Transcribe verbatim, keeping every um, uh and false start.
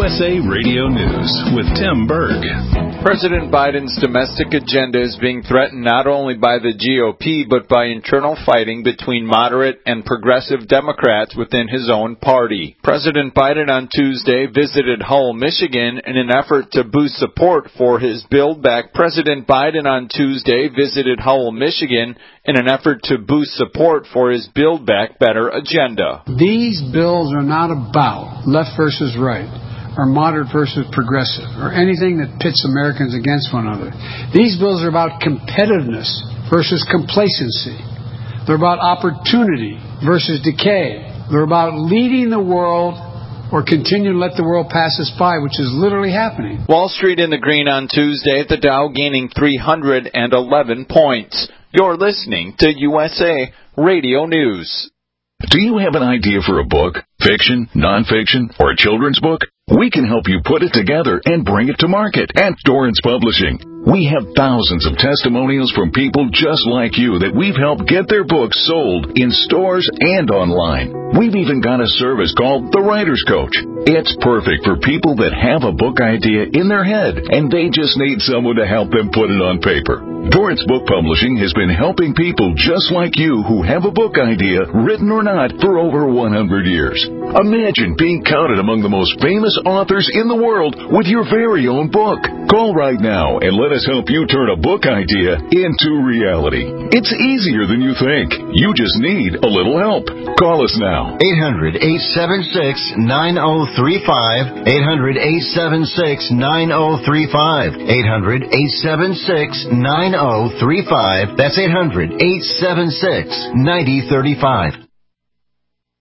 S A Radio News with Tim Berg. President Biden's domestic agenda is being threatened not only by the G O P, but by internal fighting between moderate and progressive Democrats within his own party. President Biden on Tuesday visited Hull, Michigan in an effort to boost support for his Build Back. President Biden on Tuesday visited Hull, Michigan in an effort to boost support for his Build Back Better agenda. These bills are not about left versus right, or moderate versus progressive, or anything that pits Americans against one another. These bills are about competitiveness versus complacency. They're about opportunity versus decay. They're about leading the world or continue to let the world pass us by, which is literally happening. Wall Street in the green on Tuesday, the Dow gaining three hundred eleven points. You're listening to U S A Radio News. Do you have an idea for a book, fiction, nonfiction, or a children's book? We can help you put it together and bring it to market at Dorrance Publishing. We have thousands of testimonials from people just like you that we've helped get their books sold in stores and online. We've even got a service called The Writer's Coach. It's perfect for people that have a book idea in their head and they just need someone to help them put it on paper. Dorrance Book Publishing has been helping people just like you who have a book idea, written or not, for over one hundred years. Imagine being counted among the most famous authors in the world with your very own book. Call right now and let us help you turn a book idea into reality. It's easier than you think. You just need a little help. Call us now. eight hundred, eight seven six, nine oh three five. eight hundred, eight seven six, nine oh three five. eight hundred, eight seven six, nine oh three five. That's eight hundred, eight seven six, nine oh three five.